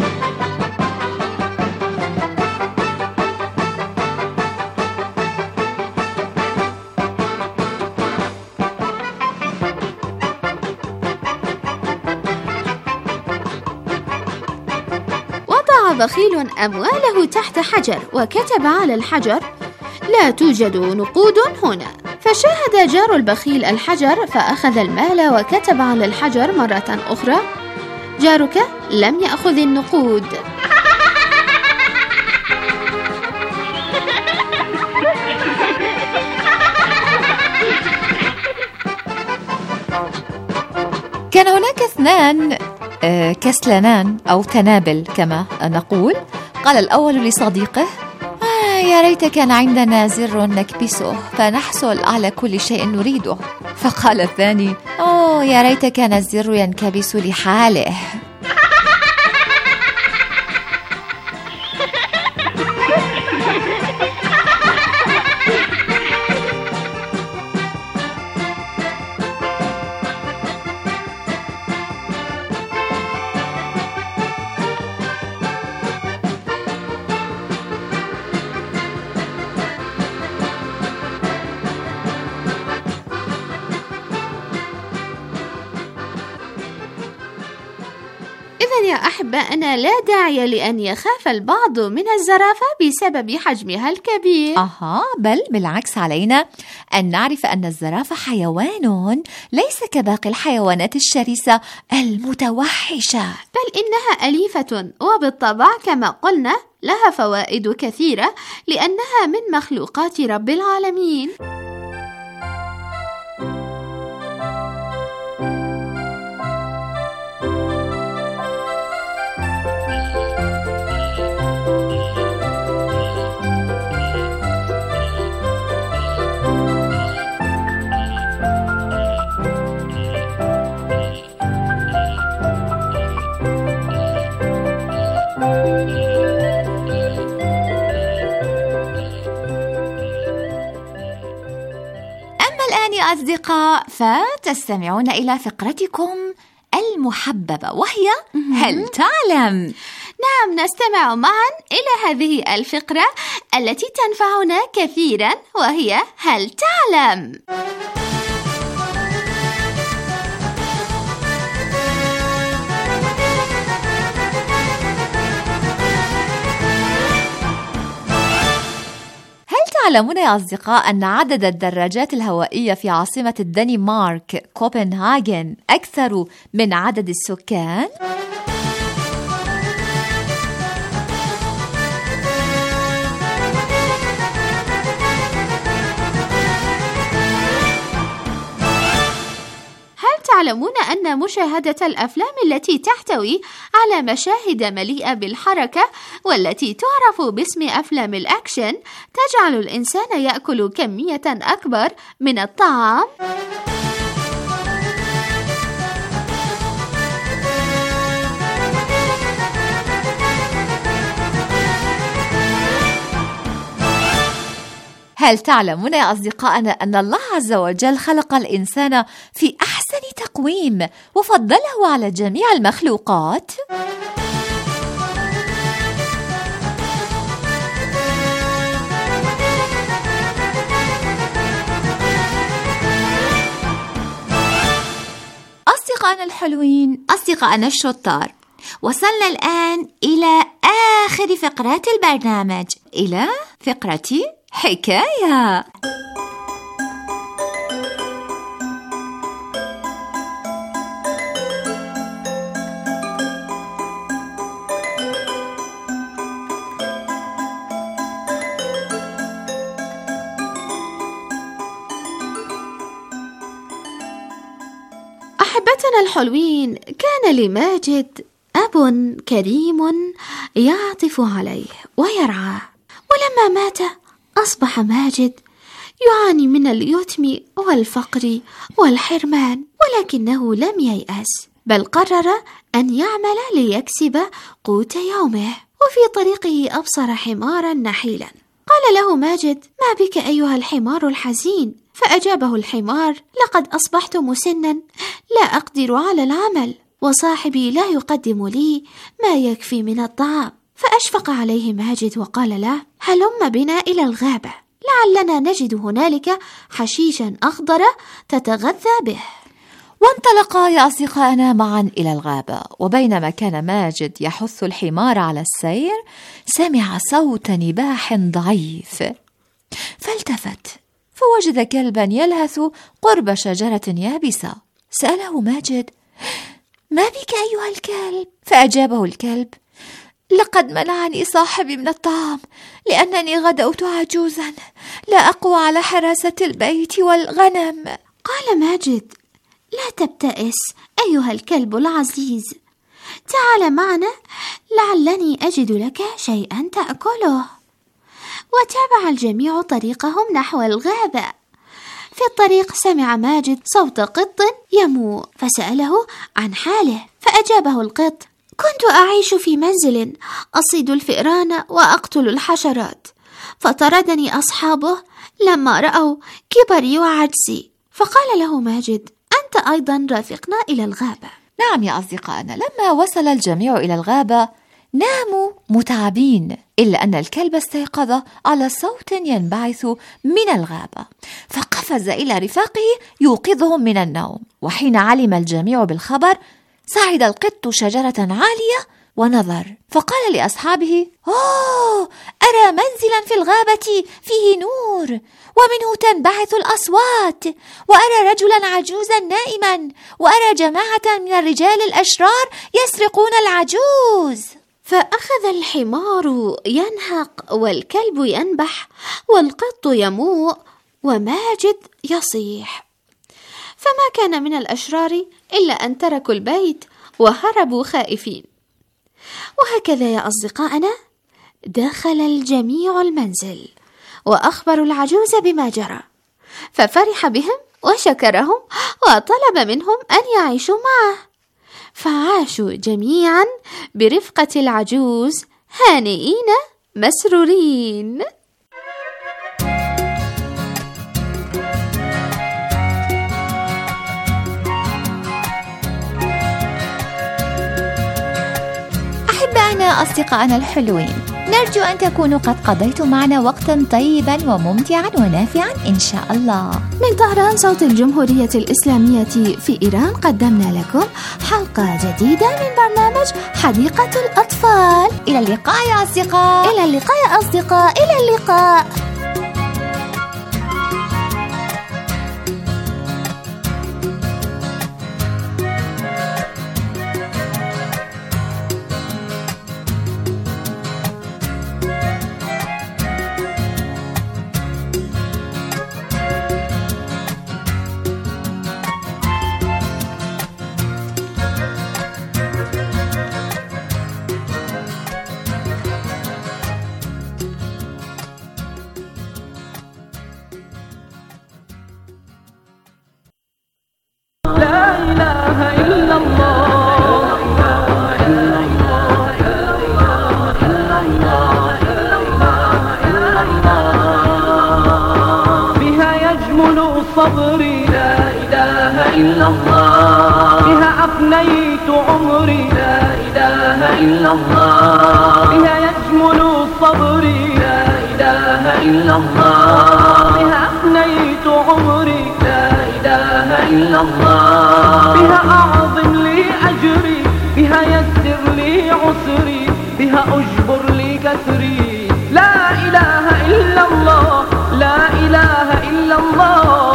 بخيل أمواله تحت حجر وكتب على الحجر: لا توجد نقود هنا. فشاهد جار البخيل الحجر فأخذ المال وكتب على الحجر مرة أخرى: جارك لم يأخذ النقود. كان هناك اثنان كسلانان أو تنابل كما نقول. قال الأول لصديقه: آه يا ريت كان عندنا زر نكبسه فنحصل على كل شيء نريده. فقال الثاني: أوه يا ريت كان الزر ينكبس لحاله. إذن يا أحبائنا لا داعي لأن يخاف البعض من الزرافة بسبب حجمها الكبير. أها، بل بالعكس، علينا أن نعرف أن الزرافة حيوان ليس كباقي الحيوانات الشرسة المتوحشة، بل إنها أليفة، وبالطبع كما قلنا لها فوائد كثيرة لأنها من مخلوقات رب العالمين. أصدقاء، فتستمعون إلى فقرتكم المحببة وهي هل تعلم؟ نعم، نستمع معا إلى هذه الفقرة التي تنفعنا كثيرا، وهي هل تعلم؟ تعلمون يا أصدقاء أن عدد الدراجات الهوائية في عاصمة الدنمارك كوبنهاجن أكثر من عدد السكان؟ تعلمون أن مشاهدة الأفلام التي تحتوي على مشاهد مليئة بالحركة والتي تعرف باسم أفلام الأكشن تجعل الإنسان يأكل كمية أكبر من الطعام؟ هل تعلمون يا أصدقائنا أن الله عز وجل خلق الإنسان في أحسن تقويم وفضله على جميع المخلوقات؟ أصدقائنا الحلوين، أصدقائنا الشطار، وصلنا الآن إلى آخر فقرات البرنامج، إلى فقرة حكاية. أحبتنا الحلوين، كان لماجد أب كريم يعطف عليه ويرعاه، ولما مات أصبح ماجد يعاني من اليتم والفقر والحرمان، ولكنه لم ييأس، بل قرر أن يعمل ليكسب قوت يومه. وفي طريقه أبصر حمارا نحيلا، قال له ماجد: ما بك أيها الحمار الحزين؟ فأجابه الحمار: لقد أصبحت مسنا، لا أقدر على العمل، وصاحبي لا يقدم لي ما يكفي من الطعام. فأشفق عليه ماجد وقال له: هلم بنا إلى الغابة، لعلنا نجد هنالك حشيشا أخضر تتغذى به. وانطلقا يا أصدقائنا معا إلى الغابة، وبينما كان ماجد يحث الحمار على السير سمع صوت نباح ضعيف، فالتفت فوجد كلبا يلهث قرب شجرة يابسة. سأله ماجد: ما بك أيها الكلب؟ فأجابه الكلب: لقد منعني صاحبي من الطعام، لأنني غدوت عجوزا، لا أقوى على حراسة البيت والغنم. قال ماجد: لا تبتئس أيها الكلب العزيز، تعال معنا لعلني أجد لك شيئا تأكله. وتابع الجميع طريقهم نحو الغابة. في الطريق سمع ماجد صوت قط يموء، فسأله عن حاله، فأجابه القط: كنت أعيش في منزل أصيد الفئران وأقتل الحشرات، فطردني أصحابه لما رأوا كبري وعجزي. فقال له ماجد: أنت أيضا رافقنا إلى الغابة. نعم يا أصدقائنا، لما وصل الجميع إلى الغابة ناموا متعبين، إلا أن الكلب استيقظ على صوت ينبعث من الغابة، فقفز إلى رفاقه يوقظهم من النوم. وحين علم الجميع بالخبر صعد القط شجرة عالية ونظر، فقال لأصحابه: أوه، أرى منزلا في الغابة فيه نور ومنه تنبعث الأصوات، وأرى رجلا عجوزا نائما، وأرى جماعة من الرجال الأشرار يسرقون العجوز. فأخذ الحمار ينهق والكلب ينبح والقط يموء وماجد يصيح، فما كان من الأشرار إلا أن تركوا البيت وهربوا خائفين. وهكذا يا أصدقائنا دخل الجميع المنزل وأخبروا العجوز بما جرى، ففرح بهم وشكرهم وطلب منهم أن يعيشوا معه، فعاشوا جميعا برفقة العجوز هانئين مسرورين. هنا أصدقائنا الحلوين، نرجو أن تكونوا قد قضيتم معنا وقتا طيبا وممتعا ونافعا إن شاء الله. من طهران صوت الجمهورية الإسلامية في إيران قدمنا لكم حلقة جديدة من برنامج حديقة الأطفال. إلى اللقاء يا أصدقاء. إلى اللقاء يا أصدقاء. إلى اللقاء. صبري لا إله إلا الله، بها أفنيت عمري لا إله إلا الله، بها يجمل صبري لا إله إلا الله، بها أفنيت عمري لا إله إلا الله، بها أعظم لي أجري، بها يسر لي عسري، بها أجبر لي كسري. لا إله إلا الله، لا إله إلا الله.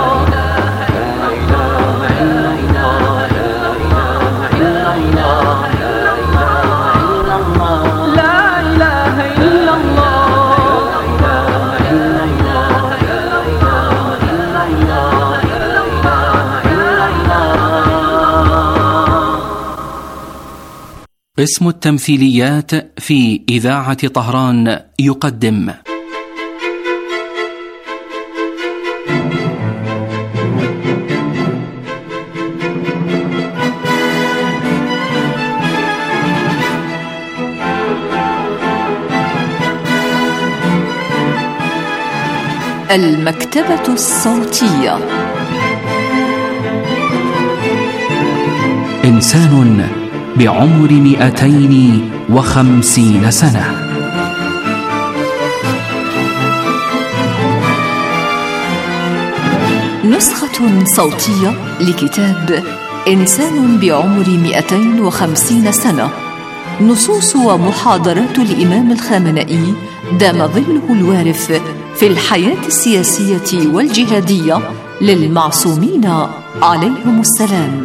اسم التمثيليات في إذاعة طهران يقدم المكتبة الصوتية. إنسان بعمر مئتين وخمسين سنة. نسخة صوتية لكتاب إنسان بعمر مئتين وخمسين سنة، نصوص ومحاضرات الإمام الخامنئي دام ظله الوارف في الحياة السياسية والجهادية للمعصومين عليهم السلام.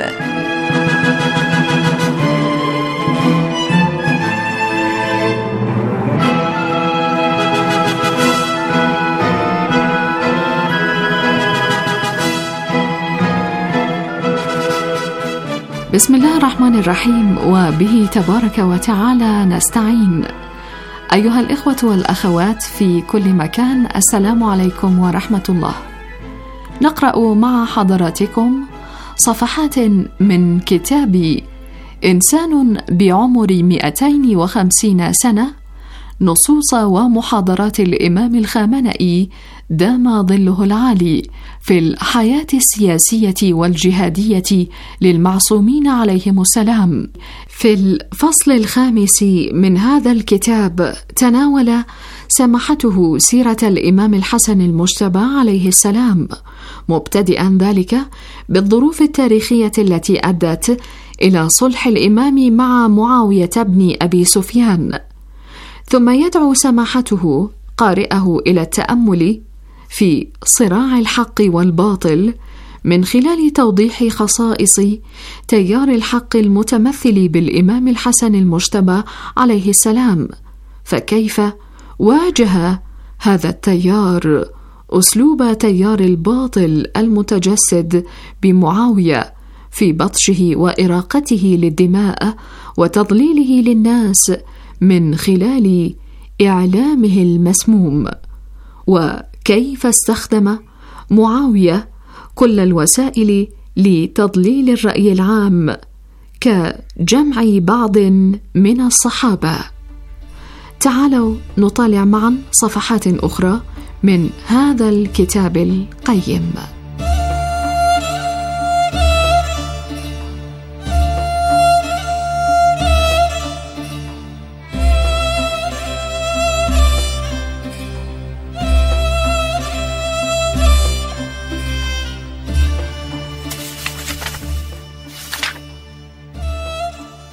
بسم الله الرحمن الرحيم، وبه تبارك وتعالى نستعين. أيها الإخوة والأخوات في كل مكان، السلام عليكم ورحمة الله. نقرأ مع حضراتكم صفحات من كتاب إنسان بعمر مئتين وخمسين سنة، نصوص ومحاضرات الإمام الخامنئي دام ظله العالي في الحياة السياسية والجهادية للمعصومين عليهم السلام. في الفصل الخامس من هذا الكتاب تناول سماحته سيرة الإمام الحسن المجتبى عليه السلام، مبتدئا ذلك بالظروف التاريخية التي أدت إلى صلح الإمام مع معاوية بن أبي سفيان، ثم يدعو سماحته قارئه إلى التأمل في صراع الحق والباطل من خلال توضيح خصائص تيار الحق المتمثل بالإمام الحسن المجتبى عليه السلام، فكيف واجه هذا التيار أسلوب تيار الباطل المتجسد بمعاوية في بطشه وإراقته للدماء وتضليله للناس من خلال إعلامه المسموم، وكيف استخدم معاوية كل الوسائل لتضليل الرأي العام كجمع بعض من الصحابة. تعالوا نطالع معا صفحات أخرى من هذا الكتاب القيم.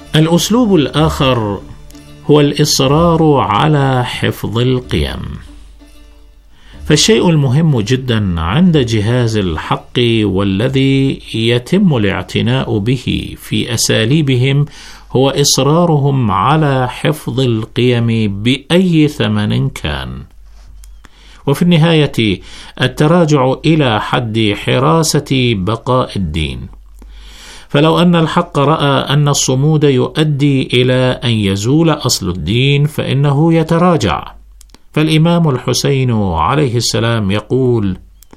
الأسلوب الآخر هو الإصرار على حفظ القيم. فالشيء المهم جدا عند جهاز الحق والذي يتم الاعتناء به في أساليبهم هو إصرارهم على حفظ القيم بأي ثمن كان، وفي النهاية التراجع إلى حد حراسة بقاء الدين. فلو أن الحق رأى أن الصمود يؤدي إلى أن يزول أصل الدين فإنه يتراجع. فالإمام الحسين عليه السلام يقول: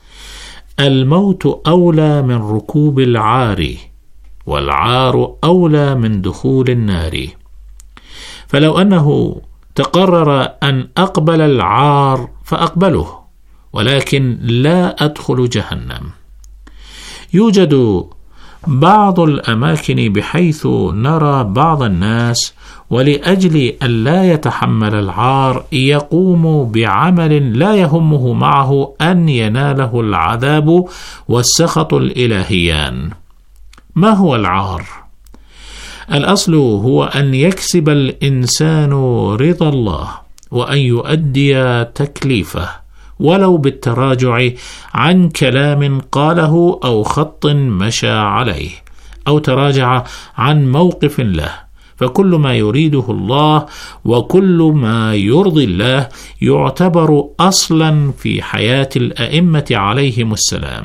الموت أولى من ركوب العار، والعار أولى من دخول النار. فلو أنه تقرر أن أقبل العار فأقبله، ولكن لا أدخل جهنم. يوجد بعض الأماكن بحيث نرى بعض الناس ولأجل أن لا يتحمل العار يقوم بعمل لا يهمه معه أن يناله العذاب والسخط الإلهيان. ما هو العار؟ الأصل هو أن يكسب الإنسان رضا الله وأن يؤدي تكليفه ولو بالتراجع عن كلام قاله أو خط مشى عليه أو تراجع عن موقف له. فكل ما يريده الله وكل ما يرضي الله يعتبر أصلا في حياة الأئمة عليهم السلام.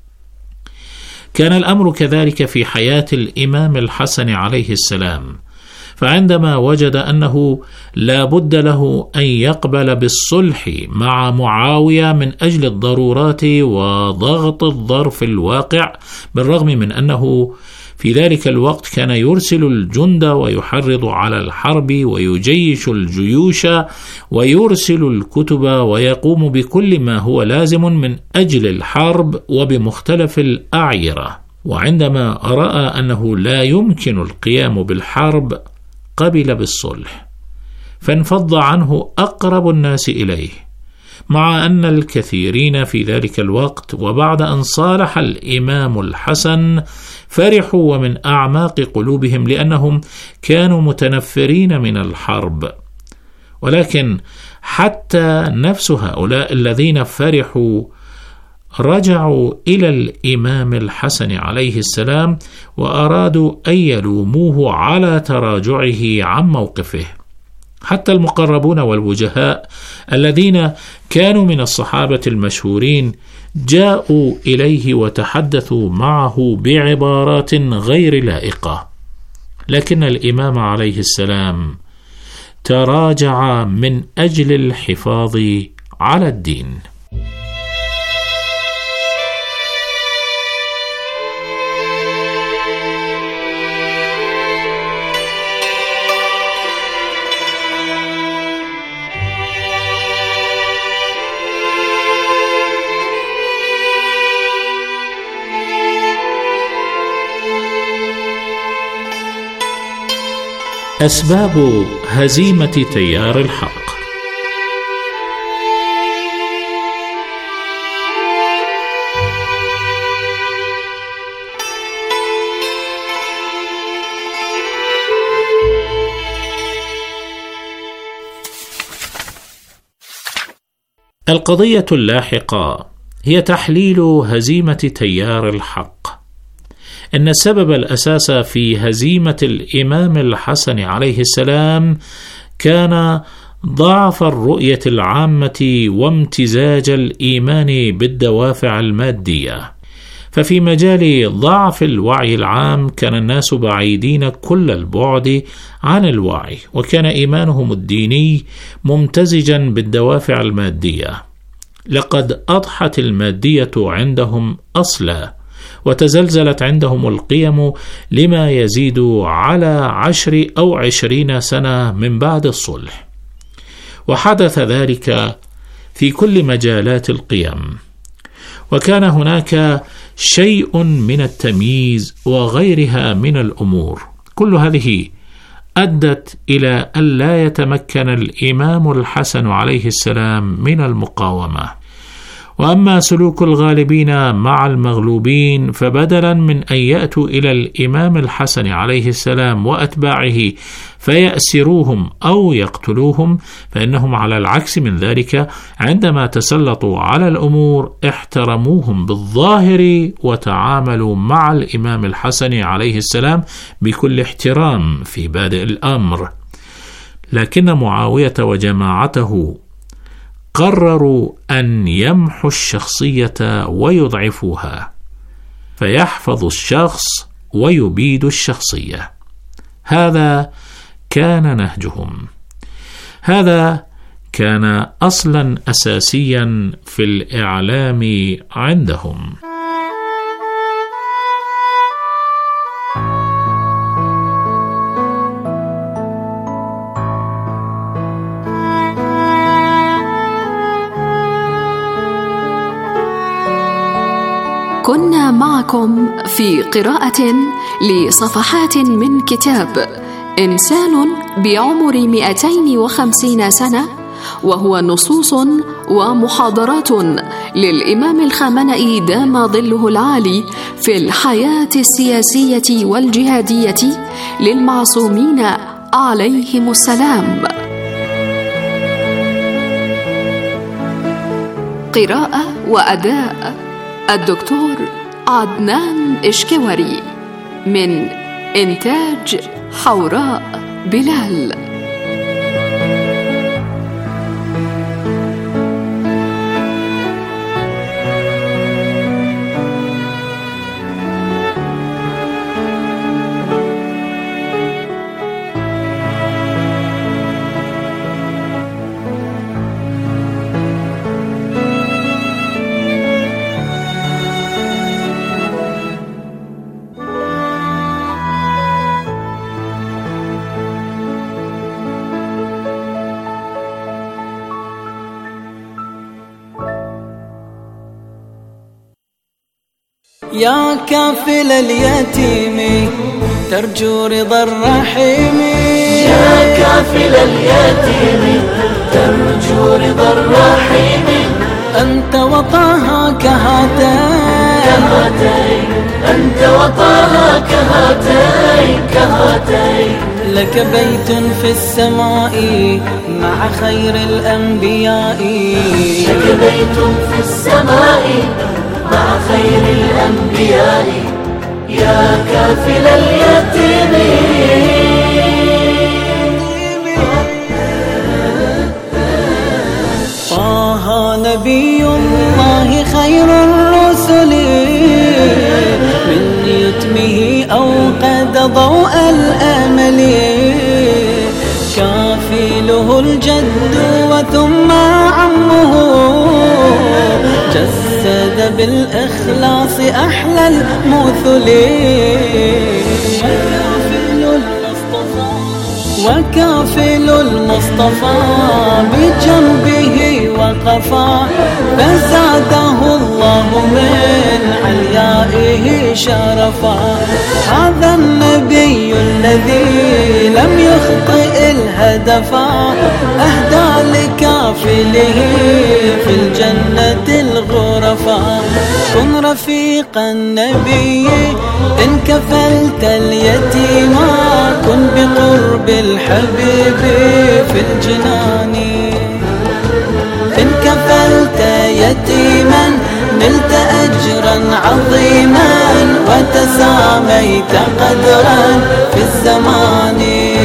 كان الأمر كذلك في حياة الإمام الحسن عليه السلام، فعندما وجد أنه لا بد له أن يقبل بالصلح مع معاوية من أجل الضرورات وضغط الظرف الواقع، بالرغم من أنه في ذلك الوقت كان يرسل الجند ويحرض على الحرب ويجيش الجيوش ويرسل الكتب ويقوم بكل ما هو لازم من أجل الحرب وبمختلف الأعيرة، وعندما رأى أنه لا يمكن القيام بالحرب قبل بالصلح، فانفض عنه أقرب الناس إليه، مع أن الكثيرين في ذلك الوقت وبعد أن صالح الإمام الحسن فرحوا ومن أعماق قلوبهم لأنهم كانوا متنفرين من الحرب. ولكن حتى نفس هؤلاء الذين فرحوا رجعوا إلى الإمام الحسن عليه السلام وأرادوا أن يلوموه على تراجعه عن موقفه. حتى المقربون والوجهاء الذين كانوا من الصحابة المشهورين جاءوا إليه وتحدثوا معه بعبارات غير لائقة، لكن الإمام عليه السلام تراجع من أجل الحفاظ على الدين. أسباب هزيمة تيار الحق. القضية اللاحقة هي تحليل هزيمة تيار الحق. إن السبب الأساس في هزيمة الإمام الحسن عليه السلام كان ضعف الرؤية العامة وامتزاج الإيمان بالدوافع المادية. ففي مجال ضعف الوعي العام كان الناس بعيدين كل البعد عن الوعي، وكان إيمانهم الديني ممتزجا بالدوافع المادية. لقد أضحت المادية عندهم أصلا، وتزلزلت عندهم القيم لما يزيد على عشر أو عشرين سنة من بعد الصلح، وحدث ذلك في كل مجالات القيم. وكان هناك شيء من التمييز وغيرها من الأمور. كل هذه أدت إلى أن لا يتمكن الإمام الحسن عليه السلام من المقاومة، وأما سلوك الغالبين مع المغلوبين فبدلا من أن يأتوا إلى الإمام الحسن عليه السلام وأتباعه فيأسروهم أو يقتلوهم، فإنهم على العكس من ذلك عندما تسلطوا على الأمور احترموهم بالظاهر وتعاملوا مع الإمام الحسن عليه السلام بكل احترام في بادئ الأمر. لكن معاوية وجماعته قرروا أن يمحوا الشخصية ويضعفوها، فيحفظوا الشخص ويبيدوا الشخصية. هذا كان نهجهم، هذا كان أصلا أساسيا في الإعلام عندهم. كنا معكم في قراءة لصفحات من كتاب إنسان بعمر مئتين وخمسين سنة، وهو نصوص ومحاضرات للإمام الخامنئي دام ظله العالي في الحياة السياسية والجهادية للمعصومين عليهم السلام. قراءة وأداء الدكتور عدنان إشكوري، من إنتاج حوراء بلال. يا كافل اليتيم ترجو رضا الرحيم، يا كافل اليتيم ترجو رضا الرحيم، أنت وطاها كهاتين كهاتين، أنت وطاها كهاتين كهاتين، لك بيت في السماء مع خير الأنبياء، لك بيت في السماء مع خير الأنبياء، يا كافل اليتيم. طه نبي الله خير الرسل، من يتمه أوقد ضوء الأمل، كافله الجد وثم عمه، جسد بالإخلاص أحلى المثل، وكافل المصطفى بجنبه وقفا، فزاده الله من عليائه شرفا. هذا النبي الذي لم يخطئ الهدفا، أهدى لكافله في الجنة الغرفا. كن رفيق النبي إن كفلت اليتيما، كن بقرب الحبيب في الجنان. إن كفلت يتيما نلت أجرا عظيما، وتساميت قدرا في الزمان.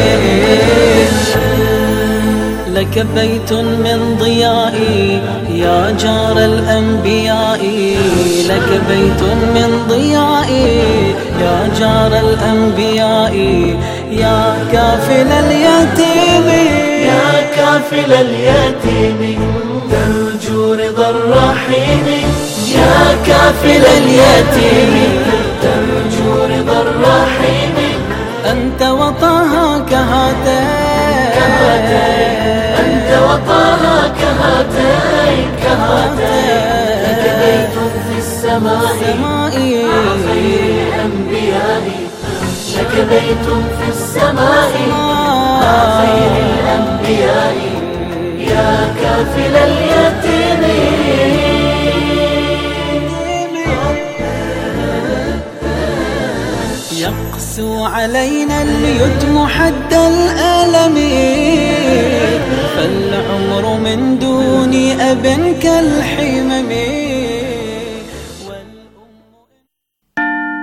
لك بيت من ضيائي يا جار الأنبياء، لك بيت من ضيائي يا جار الأنبياء، يا كافل اليتيم، يا كافل اليتيم ترجو رضا الرحيم، يا كافل اليتيم ترجو رضا الرحيم، أنت وطاها كهاتين كهاتين، أنت وطاها كهاتين كهاتين، لك بيت في السماء مع خير الأنبياء، لك بيت في السماء مع خير الأنبياء، يا كافل اليتيم. يقسو علينا اليتم حد الألم، فالعمر من دون أب كالحمم.